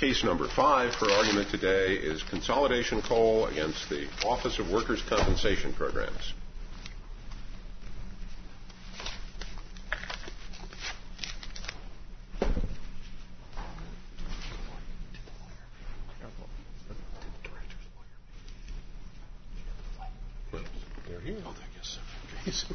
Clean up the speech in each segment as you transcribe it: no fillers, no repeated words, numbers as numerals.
Case number 5 for argument today is Consolidation Coal against the Office of Workers' Compensation Programs. They're here. Oh, I guess so.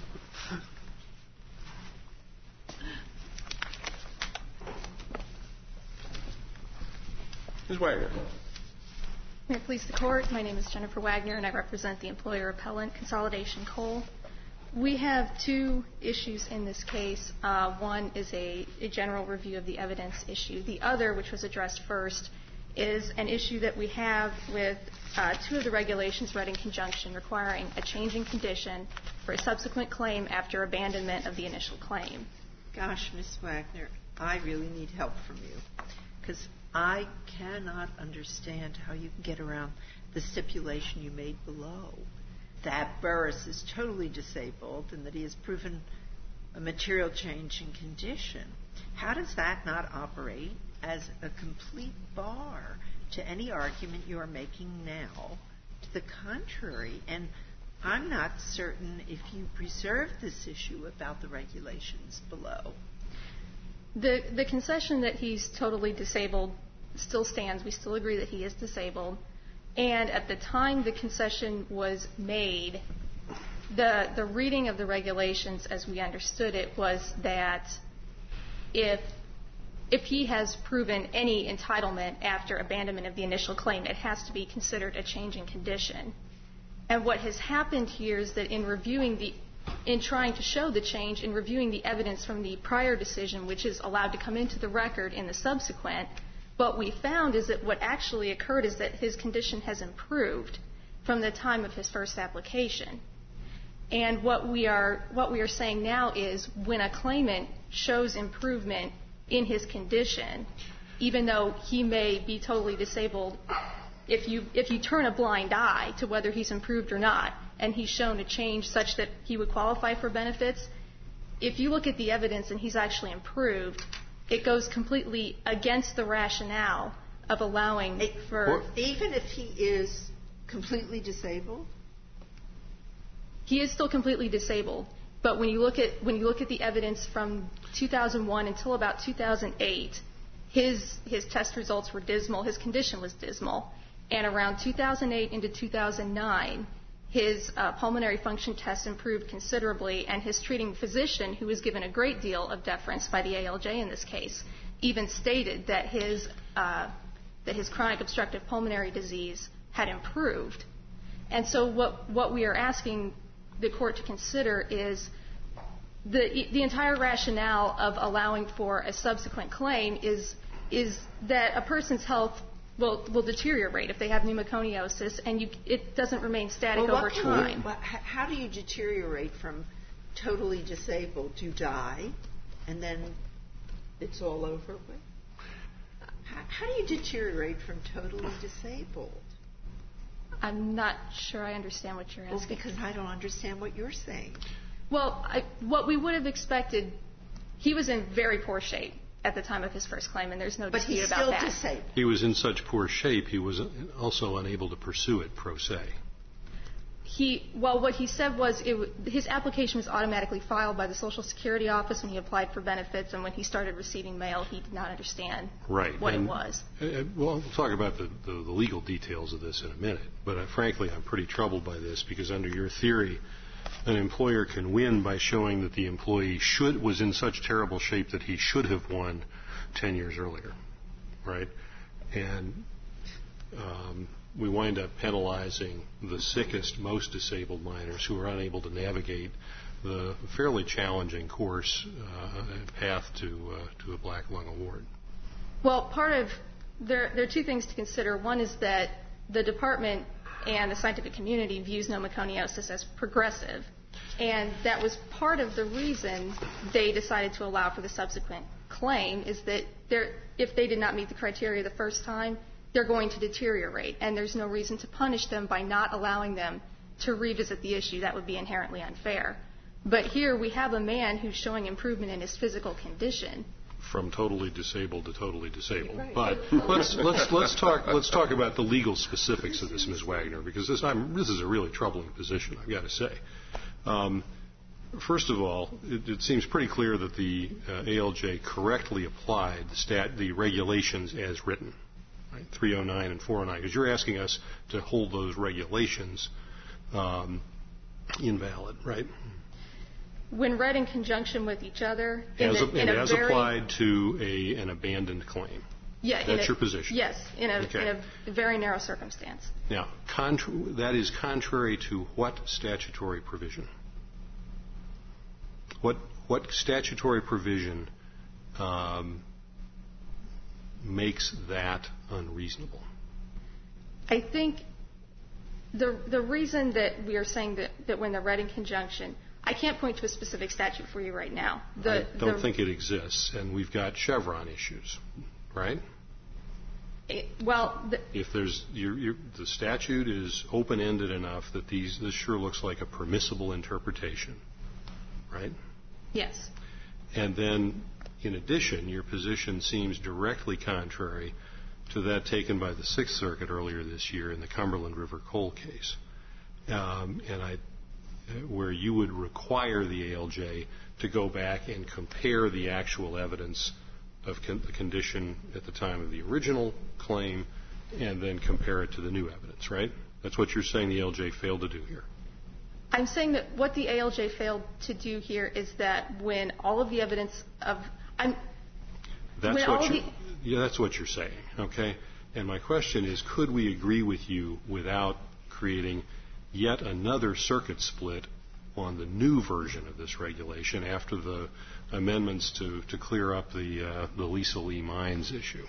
Ms. Wagner. May it please the Court, my name is Jennifer Wagner, and I represent the employer appellant, Consolidation Coal. We have two issues in this case. One is a general review of the evidence issue. The other, which was addressed first, is an issue that we have with two of the regulations read in conjunction requiring a change in condition for a subsequent claim after abandonment of the initial claim. Gosh, Ms. Wagner, I really need help from you, because I cannot understand how you can get around the stipulation you made below, that Burris is totally disabled and that he has proven a material change in condition. How does that not operate as a complete bar to any argument you are making now to the contrary? And I'm not certain if you preserved this issue about the regulations below. The concession that he's totally disabled still stands. We still agree that he is disabled. And at the time the concession was made, the reading of the regulations as we understood it was that if he has proven any entitlement after abandonment of the initial claim, it has to be considered a change in condition. And what has happened here is that in trying to show the change, in reviewing the evidence from the prior decision, which is allowed to come into the record in the subsequent, what we found is that what actually occurred is that his condition has improved from the time of his first application. And what we are saying now is when a claimant shows improvement in his condition, even though he may be totally disabled, if you turn a blind eye to whether he's improved or not, and he's shown a change such that he would qualify for benefits, if you look at the evidence and he's actually improved, it goes completely against the rationale of allowing for... Even if he is completely disabled? He is still completely disabled. But when you look at the evidence from 2001 until about 2008, his test results were dismal. His condition was dismal. And around 2008 into 2009, his pulmonary function tests improved considerably, and his treating physician, who was given a great deal of deference by the ALJ in this case, even stated that his chronic obstructive pulmonary disease had improved. And so what we are asking the Court to consider is the entire rationale of allowing for a subsequent claim is that a person's health will deteriorate if they have pneumoconiosis, and it doesn't remain static over time. How do you deteriorate from totally disabled? You die, and then it's all over with? How do you deteriorate from totally disabled? I'm not sure I understand what you're asking. Well, because I don't understand what you're saying. Well, what we would have expected, he was in very poor shape at the time of his first claim, and there's no dispute about that. But he's still disabled. He was in such poor shape, he was also unable to pursue it pro se. What he said was his application was automatically filed by the Social Security office when he applied for benefits, and when he started receiving mail, he did not understand what it was. Well, we'll talk about the legal details of this in a minute, but frankly, I'm pretty troubled by this, because under your theory, an employer can win by showing that the employee was in such terrible shape that he should have won 10 years earlier, right? And we wind up penalizing the sickest, most disabled miners who are unable to navigate the fairly challenging path to a black lung award. Well, there are two things to consider. One is that the department and the scientific community views pneumoconiosis as progressive, and that was part of the reason they decided to allow for the subsequent claim, is that if they did not meet the criteria the first time, they're going to deteriorate, and there's no reason to punish them by not allowing them to revisit the issue. That would be inherently unfair. But here we have a man who's showing improvement in his physical condition. from totally disabled to totally disabled. Right. But let's talk about the legal specifics of this, Ms. Wagner, because this is a really troubling position, I've got to say. First of all, it seems pretty clear that the ALJ correctly applied the regulations as written, right? 309 and 409, because you're asking us to hold those regulations invalid, right? When read in conjunction with each other, As applied to an abandoned claim. Yeah, that's your position. Yes, in a very narrow circumstance. Now, that is contrary to what statutory provision? What statutory provision makes that unreasonable? I think the reason that we are saying that when they're read in conjunction, I can't point to a specific statute for you right now. I don't think it exists, and we've got Chevron issues, right? If there's the statute is open-ended enough that this sure looks like a permissible interpretation, right? Yes. And then, in addition, your position seems directly contrary to that taken by the Sixth Circuit earlier this year in the Cumberland River coal case, where you would require the ALJ to go back and compare the actual evidence of the condition at the time of the original claim and then compare it to the new evidence, right? That's what you're saying the ALJ failed to do here. I'm saying that what the ALJ failed to do here is that when all of the evidence of that's what you're saying, okay? And my question is, could we agree with you without creating yet another circuit split on the new version of this regulation after the amendments to clear up the Lisa Lee Mines issue?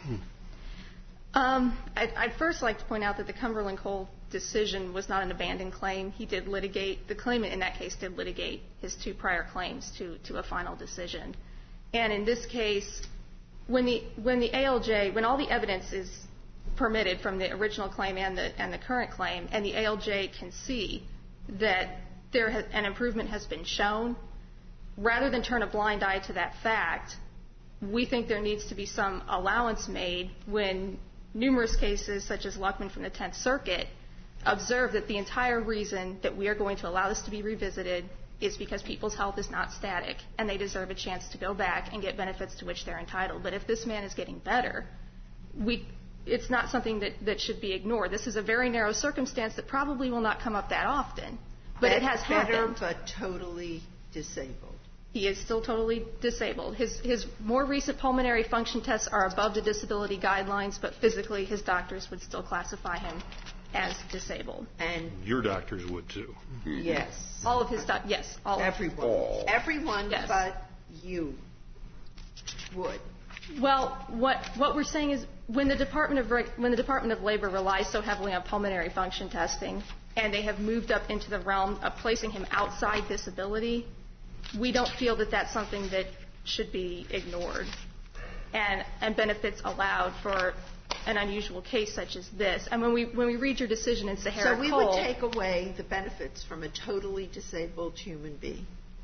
I'd first like to point out that the Cumberland Coal decision was not an abandoned claim. He did litigate, the claimant in that case did litigate his two prior claims to a final decision. And in this case, when the ALJ, when all the evidence is permitted from the original claim and the current claim, and the ALJ can see that an improvement has been shown, rather than turn a blind eye to that fact, we think there needs to be some allowance made when numerous cases, such as Luckman from the Tenth Circuit, observe that the entire reason that we are going to allow this to be revisited is because people's health is not static, and they deserve a chance to go back and get benefits to which they're entitled. But if this man is getting better, it's not something that should be ignored. This is a very narrow circumstance that probably will not come up that often, but it has happened. Better, but totally disabled. He is still totally disabled. His more recent pulmonary function tests are above the disability guidelines, but physically his doctors would still classify him as disabled. And your doctors would too. Yes. All of his doctors, yes. Everyone. Everyone yes. but you would. Well, what we're saying is when the Department of Labor relies so heavily on pulmonary function testing, and they have moved up into the realm of placing him outside disability, we don't feel that that's something that should be ignored and benefits allowed for an unusual case such as this. And when we read your decision in Sahara So we Coal, would take away the benefits from a totally disabled human being.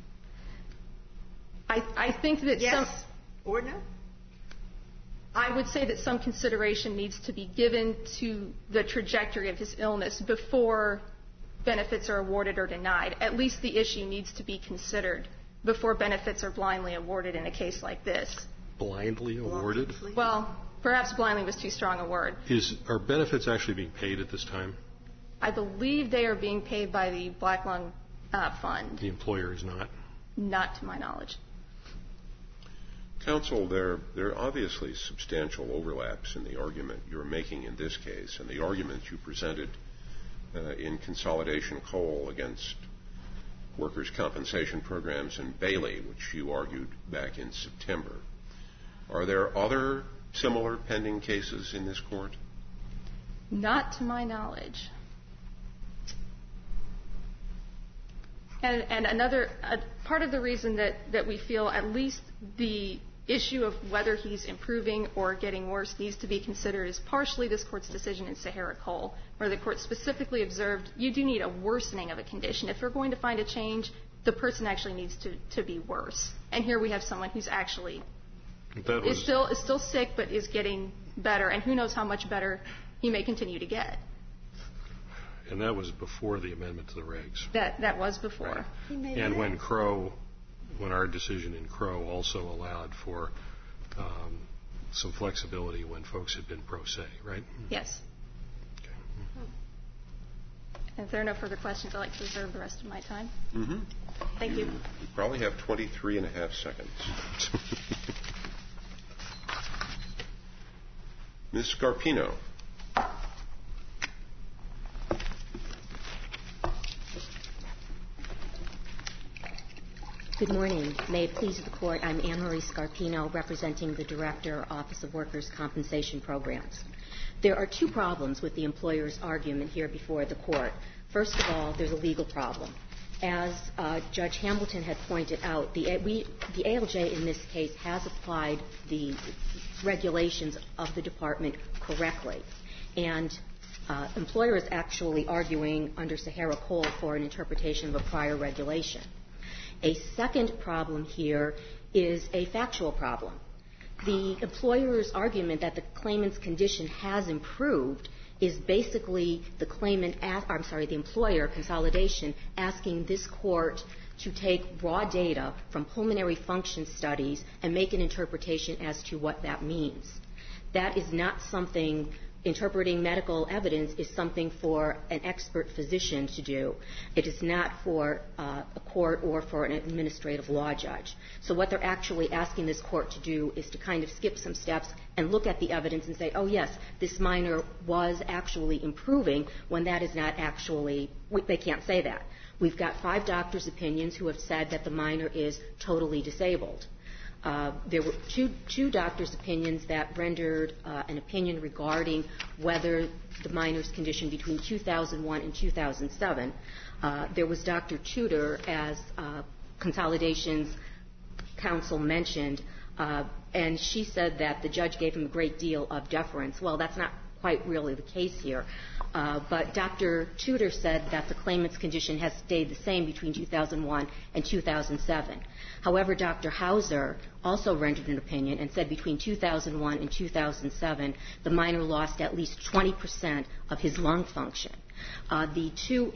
I think that yes or no? I would say that some consideration needs to be given to the trajectory of his illness before benefits are awarded or denied. At least the issue needs to be considered before benefits are blindly awarded in a case like this. Blindly awarded? Well, perhaps blindly was too strong a word. Are benefits actually being paid at this time? I believe they are being paid by the Black Lung Fund. The employer is not? Not to my knowledge. Counsel, there are obviously substantial overlaps in the argument you're making in this case and the arguments you presented in Consolidation Coal against workers' compensation programs in Bailey, which you argued back in September. Are there other similar pending cases in this court? Not to my knowledge. And another part of the reason that we feel at least the issue of whether he's improving or getting worse needs to be considered is partially this court's decision in Sahara Coal, where the court specifically observed you do need a worsening of a condition. If we're going to find a change, the person actually needs to be worse. And here we have someone who's actually is still sick, but is getting better, and who knows how much better he may continue to get. And that was before the amendment to the regs. That was before. Right. And when our decision in Crow also allowed for some flexibility when folks had been pro se, right? Yes. Okay. If there are no further questions, I'd like to reserve the rest of my time. Mm-hmm. Thank you. You probably have 23 and a half seconds. Ms. Scarpino. Good morning. May it please the Court, I'm Anne-Marie Scarpino, representing the Director, Office of Workers' Compensation Programs. There are two problems with the employer's argument here before the Court. First of all, there's a legal problem. As Judge Hamilton had pointed out, the ALJ in this case has applied the regulations of the Department correctly. And employer is actually arguing under Sahara Cole for an interpretation of a prior regulation. A second problem here is a factual problem. The employer's argument that the claimant's condition has improved is basically the employer, Consolidation, asking this court to take raw data from pulmonary function studies and make an interpretation as to what that means. That is not something. Interpreting medical evidence is something for an expert physician to do. It is not for a court or for an administrative law judge. So what they're actually asking this court to do is to kind of skip some steps and look at the evidence and say, oh, yes, this minor was actually improving, when that is not actually, they can't say that. We've got 5 doctors' opinions who have said that the minor is totally disabled. There were two doctors' opinions that rendered an opinion regarding whether the minor's condition between 2001 and 2007. There was Dr. Tudor, as Consolidation's counsel mentioned, and she said that the judge gave him a great deal of deference. Well, that's not quite really the case here. But Dr. Tudor said that the claimant's condition has stayed the same between 2001 and 2007. However, Dr. Hauser also rendered an opinion and said between 2001 and 2007, the minor lost at least 20% of his lung function. The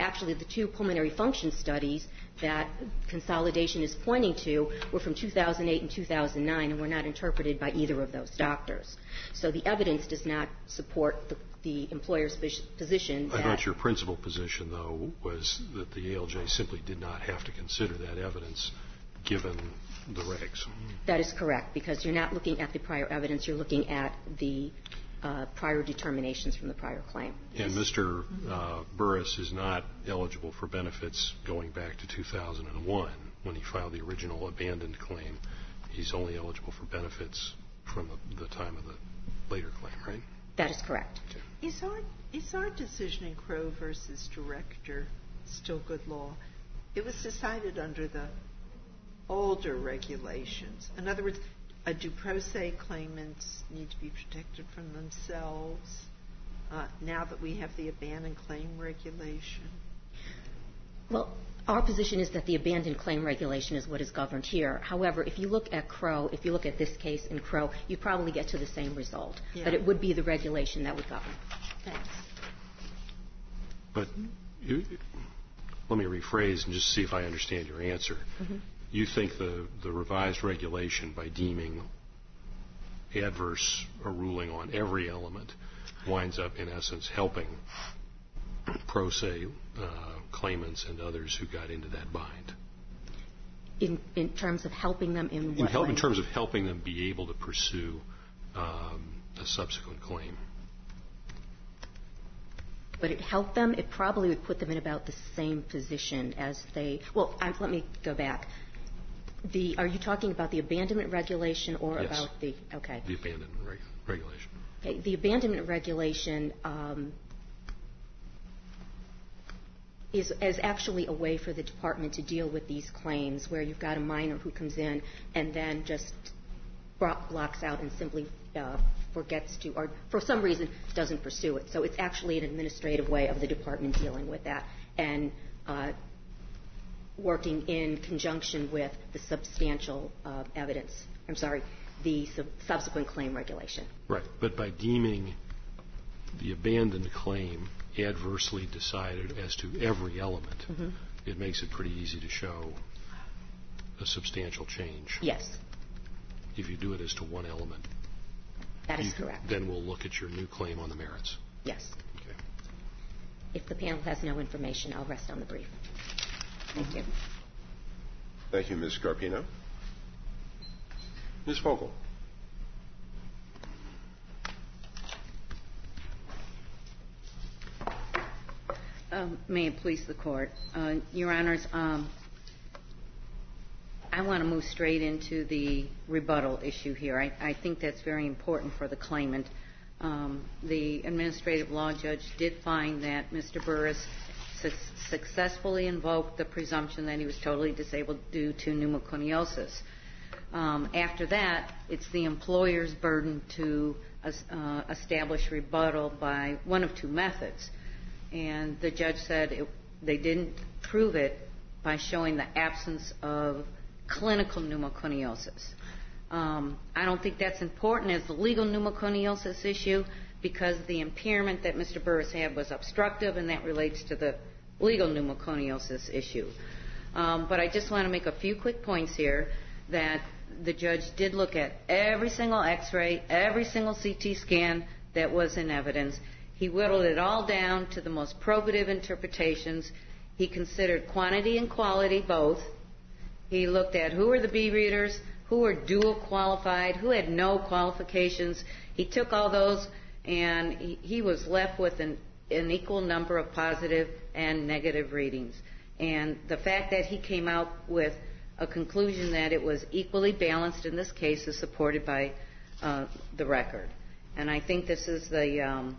two pulmonary function studies that Consolidation is pointing to were from 2008 and 2009 and were not interpreted by either of those doctors. So the evidence does not support the employer's position. I thought your principal position, though, was that the ALJ simply did not have to consider that evidence given the regs. That is correct, because you're not looking at the prior evidence, you're looking at the prior determinations from the prior claim. And Mr. Burris is not eligible for benefits going back to 2001 when he filed the original abandoned claim. He's only eligible for benefits from the time of the later claim, right? That is correct. Okay. Is our decision in Crow versus Director still good law? It was decided under the older regulations. In other words, do pro se claimants need to be protected from themselves now that we have the abandoned claim regulation? Well, our position is that the abandoned claim regulation is what is governed here. However, if you look at Crow, if you look at this case in Crow, you probably get to the same result. Yeah. But it would be the regulation that would govern. Thanks. But let me rephrase and just see if I understand your answer. Mm-hmm. You think the revised regulation, by deeming adverse a ruling on every element, winds up, in essence, helping pro se claimants and others who got into that bind? In terms of helping them in what way? In terms of helping them be able to pursue a subsequent claim. Would it help them? It probably would put them in about the same position as they... Well, let me go back. Are you talking about the abandonment regulation or yes. about the... Okay. The abandonment regulation. Okay. The abandonment regulation is actually a way for the department to deal with these claims where you've got a minor who comes in and then just blocks out and simply forgets to, or for some reason doesn't pursue it. So it's actually an administrative way of the department dealing with that and working in conjunction with the substantial evidence. I'm sorry, the subsequent claim regulation. Right, but by deeming the abandoned claim adversely decided as to every element, it makes it pretty easy to show a substantial change. Yes. If you do it as to one element. That is correct. Then we'll look at your new claim on the merits. Yes. Okay. If the panel has no information, I'll rest on the brief. Thank you. Thank you, Ms. Scarpino. Ms. Vogel. May it please the Court. Your Honors, I want to move straight into the rebuttal issue here. I think that's very important for the claimant. The administrative law judge did find that Mr. Burris successfully invoked the presumption that he was totally disabled due to pneumoconiosis. After that, it's the employer's burden to establish rebuttal by one of two methods. And the judge said they didn't prove it by showing the absence of clinical pneumoconiosis. I don't think that's important as the legal pneumoconiosis issue because the impairment that Mr. Burris had was obstructive, and that relates to the legal pneumoconiosis issue. But I just want to make a few quick points here that the judge did look at every single X-ray, every single CT scan that was in evidence. He whittled it all down to the most probative interpretations. He considered quantity and quality both. He looked at who were the B readers, who were dual qualified, who had no qualifications. He took all those, and he was left with an equal number of positive and negative readings. And the fact that he came out with a conclusion that it was equally balanced in this case is supported by the record. And I think this is the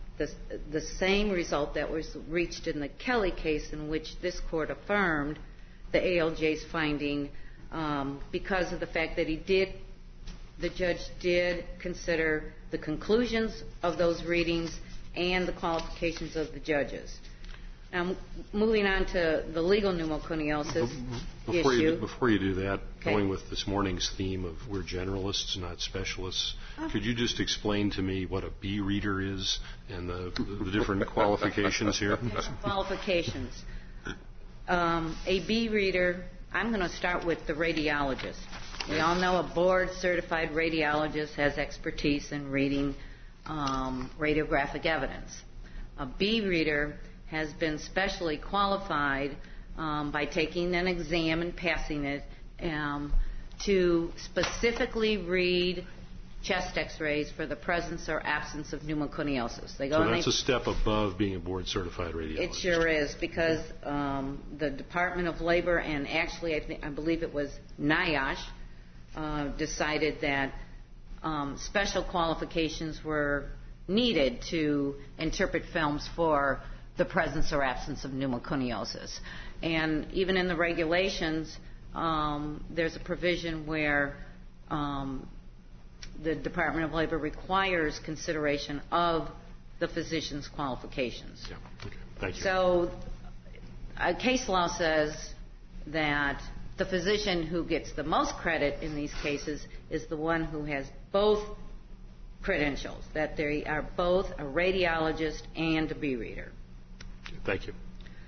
same result that was reached in the Kelly case, in which this court affirmed the ALJ's finding because of the fact that the judge did consider the conclusions of those readings and the qualifications of the judges. Now, moving on to the legal pneumoconiosis issue. Before you do that, going with this morning's theme of we're generalists, not specialists, could you just explain to me what a B reader is and the different qualifications here? Qualifications. A B reader, I'm going to start with the radiologist. We all know a board-certified radiologist has expertise in reading radiographic evidence. A B reader has been specially qualified by taking an exam and passing it to specifically read chest X-rays for the presence or absence of pneumoconiosis. So that's a step above being a board-certified radiologist. It sure is, because the Department of Labor and actually I believe it was NIOSH decided that special qualifications were needed to interpret films for the presence or absence of pneumoconiosis. And even in the regulations, there's a provision where the Department of Labor requires consideration of the physician's qualifications. Yeah. Okay. Thank you. So case law says that the physician who gets the most credit in these cases is the one who has both credentials, that they are both a radiologist and a B reader. Thank you.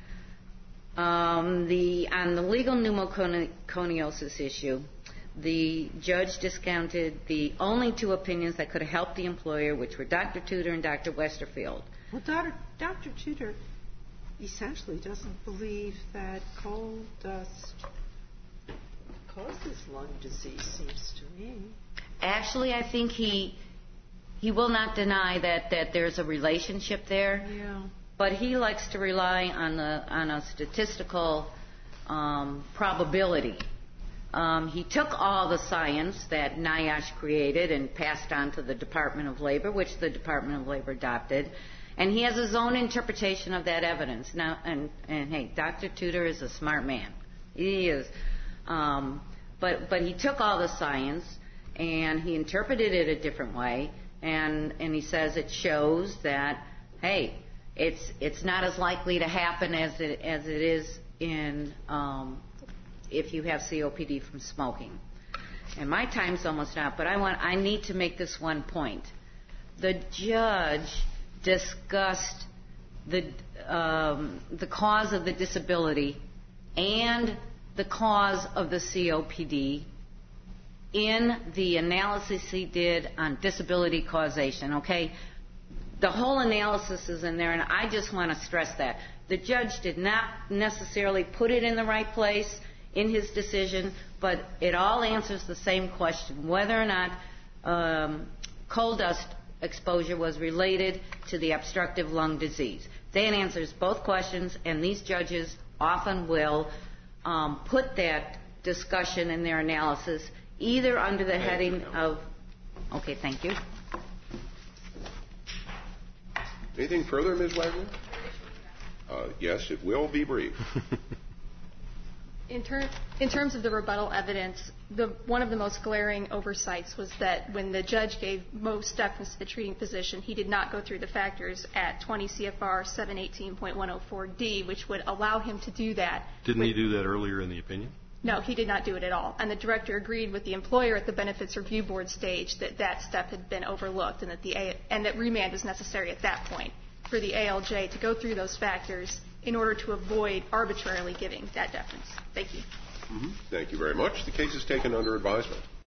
On the legal pneumoconiosis issue, the judge discounted the only two opinions that could have helped the employer, which were Dr. Tudor and Dr. Westerfield. Well, Dr. Tudor essentially doesn't believe that coal dust causes lung disease, seems to me. Actually, I think he will not deny that there's a relationship there. Yeah. But he likes to rely on a statistical probability. He took all the science that NIOSH created and passed on to the Department of Labor, which the Department of Labor adopted, and he has his own interpretation of that evidence. Now, and hey, Dr. Tudor is a smart man. He is. But he took all the science and he interpreted it a different way, and he says it shows that, hey, it's not as likely to happen as it is in if you have COPD from smoking. and my time's almost up, but I need to make this one point. The judge discussed the cause of the disability and the cause of the COPD in the analysis he did on disability causation, okay? The whole analysis is in there, and I just want to stress that. The judge did not necessarily put it in the right place in his decision, but it all answers the same question, whether or not coal dust exposure was related to the obstructive lung disease. That answers both questions, and these judges often will put that discussion in their analysis either under the heading of... Okay, thank you. Anything further, Ms. Wagner? Yes, it will be brief. In terms of the rebuttal evidence, one of the most glaring oversights was that when the judge gave most deference to the treating physician, he did not go through the factors at 20 CFR 718.104D, which would allow him to do that. Didn't he do that earlier in the opinion? No, he did not do it at all. And the director agreed with the employer at the Benefits Review Board stage that that step had been overlooked and that remand was necessary at that point for the ALJ to go through those factors in order to avoid arbitrarily giving that deference. Thank you. Thank you very much. The case is taken under advisement.